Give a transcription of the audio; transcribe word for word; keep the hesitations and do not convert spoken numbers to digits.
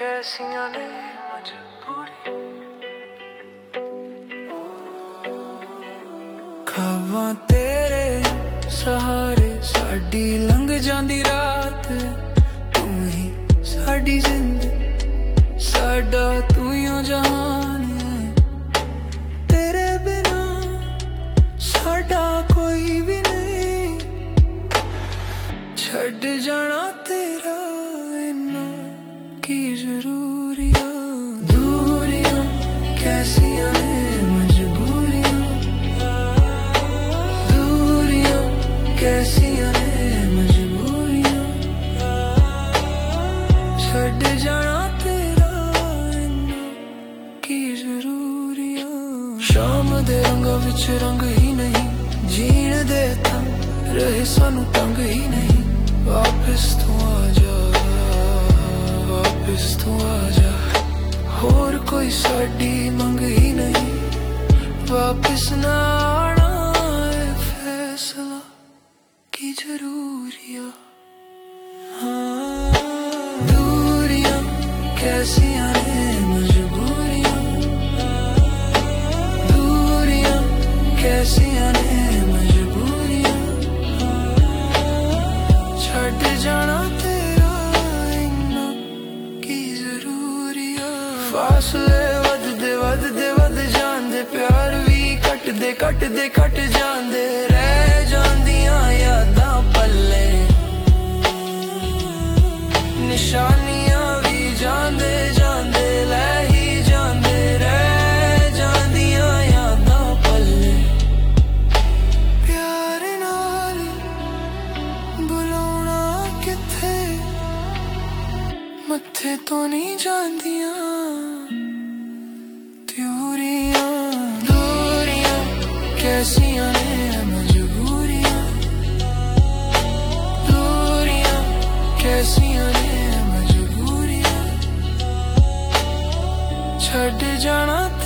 कैसियां ने मजबूरी खावां तेरे सहारे साडी लंघ जांदी रात तू ही साडी जिंदगी साडा तू ही ओ जहान तेरे बिना साडा कोई भी नहीं छड़ जाना तेरा इन्ना की जरूरियां दूरियां कैसियां ने मजबूरियां दूरियां कैसियां ने मजबूरियां छड़ जाना तेरा इन्ना की जरूरियां शाम दे रंगां विच रंग ही नहीं जीण दे तां रहे सानू तंग ही नहीं वापस तू आ जा वापस तू आ जा होर कोई साडी मंग ही नहीं वापस ना आना है फैसला की जरूरियां हाँ दूरियां कैसियां ने मजबूरियां दूरियां कैसियां ने मजबूरियां छड़ जाना तेरा इन्ना की जरूरियां फासले वधदे वधदे वध जांदे प्यार भी घटदे घटदे घट जांदे रह जांदियां यादां पल्ले निशानियां भी जांदे जांदे लै ही जांदे रह जांदियां यादां पल्ले प्यार नाल बुलाउणा किथे मत्थे तो नहीं जांदियां दूरियां दूरियां कैसियां ने मजबूरियां दूरियां कैसियां ने मजबूरियां छड़ जाना